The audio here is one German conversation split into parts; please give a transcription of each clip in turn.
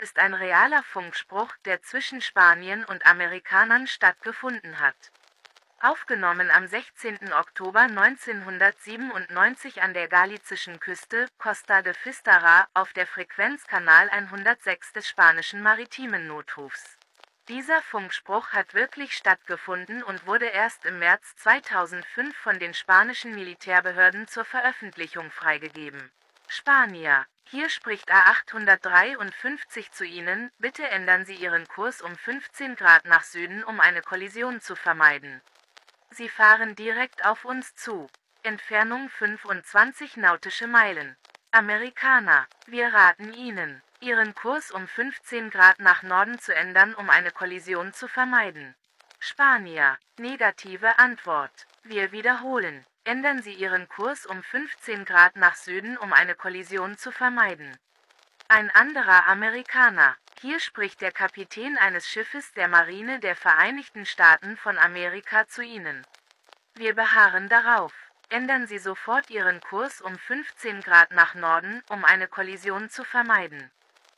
ist ein realer Funkspruch, der zwischen Spaniern und Amerikanern stattgefunden hat. Aufgenommen am 16. Oktober 1997 an der galizischen Küste, Costa de Fistara, auf der Frequenzkanal 106 des spanischen maritimen Notrufs. Dieser Funkspruch hat wirklich stattgefunden und wurde erst im März 2005 von den spanischen Militärbehörden zur Veröffentlichung freigegeben. Spanier, hier spricht A853 zu Ihnen, bitte ändern Sie Ihren Kurs um 15 Grad nach Süden, um eine Kollision zu vermeiden. Sie fahren direkt auf uns zu. Entfernung 25 nautische Meilen. Amerikaner, wir raten Ihnen, Ihren Kurs um 15 Grad nach Norden zu ändern, um eine Kollision zu vermeiden. Spanier, negative Antwort. Wir wiederholen. Ändern Sie Ihren Kurs um 15 Grad nach Süden, um eine Kollision zu vermeiden. Ein anderer Amerikaner. Hier spricht der Kapitän eines Schiffes der Marine der Vereinigten Staaten von Amerika zu Ihnen. Wir beharren darauf. Ändern Sie sofort Ihren Kurs um 15 Grad nach Norden, um eine Kollision zu vermeiden.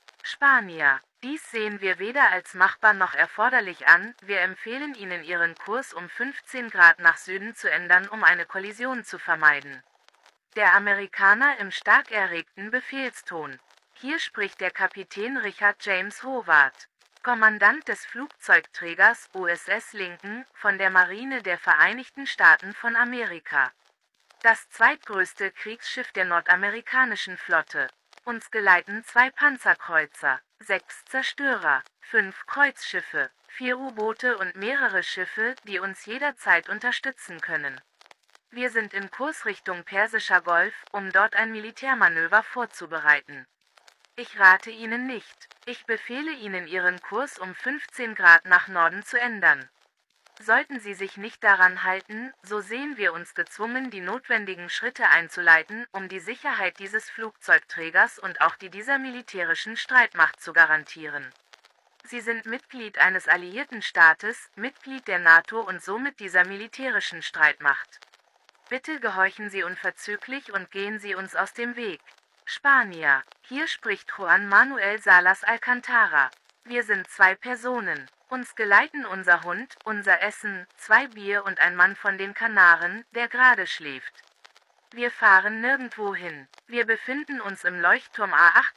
Spanier. Dies sehen wir weder als machbar noch erforderlich an, wir empfehlen Ihnen Ihren Kurs um 15 Grad nach Süden zu ändern, um eine Kollision zu vermeiden. Der Amerikaner im stark erregten Befehlston. Hier spricht der Kapitän Richard James Howard, Kommandant des Flugzeugträgers USS Lincoln von der Marine der Vereinigten Staaten von Amerika. Das zweitgrößte Kriegsschiff der nordamerikanischen Flotte. Uns geleiten 2 Panzerkreuzer, 6 Zerstörer, 5 Kreuzschiffe, 4 U-Boote und mehrere Schiffe, die uns jederzeit unterstützen können. Wir sind in Kurs Richtung Persischer Golf, um dort ein Militärmanöver vorzubereiten. Ich rate Ihnen nicht. Ich befehle Ihnen, Ihren Kurs um 15 Grad nach Norden zu ändern. Sollten Sie sich nicht daran halten, so sehen wir uns gezwungen, die notwendigen Schritte einzuleiten, um die Sicherheit dieses Flugzeugträgers und auch die dieser militärischen Streitmacht zu garantieren. Sie sind Mitglied eines alliierten Staates, Mitglied der NATO und somit dieser militärischen Streitmacht. Bitte gehorchen Sie unverzüglich und gehen Sie uns aus dem Weg. Spanier, hier spricht Juan Manuel Salas Alcantara. Wir sind 2 Personen. Uns geleiten unser Hund, unser Essen, 2 Bier und ein Mann von den Kanaren, der gerade schläft. Wir fahren nirgendwo hin. Wir befinden uns im Leuchtturm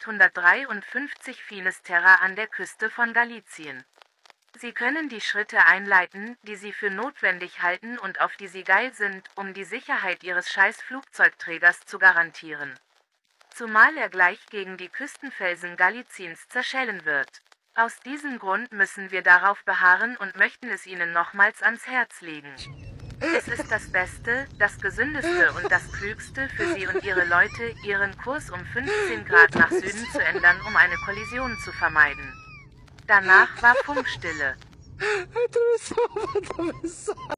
A853 Finisterra an der Küste von Galicien. Sie können die Schritte einleiten, die Sie für notwendig halten und auf die Sie geil sind, um die Sicherheit Ihres Scheiß-Flugzeugträgers zu garantieren. Zumal er gleich gegen die Küstenfelsen Galiciens zerschellen wird. Aus diesem Grund müssen wir darauf beharren und möchten es Ihnen nochmals ans Herz legen. Es ist das Beste, das Gesündeste und das Klügste für Sie und Ihre Leute, Ihren Kurs um 15 Grad nach Süden zu ändern, um eine Kollision zu vermeiden. Danach war Funkstille.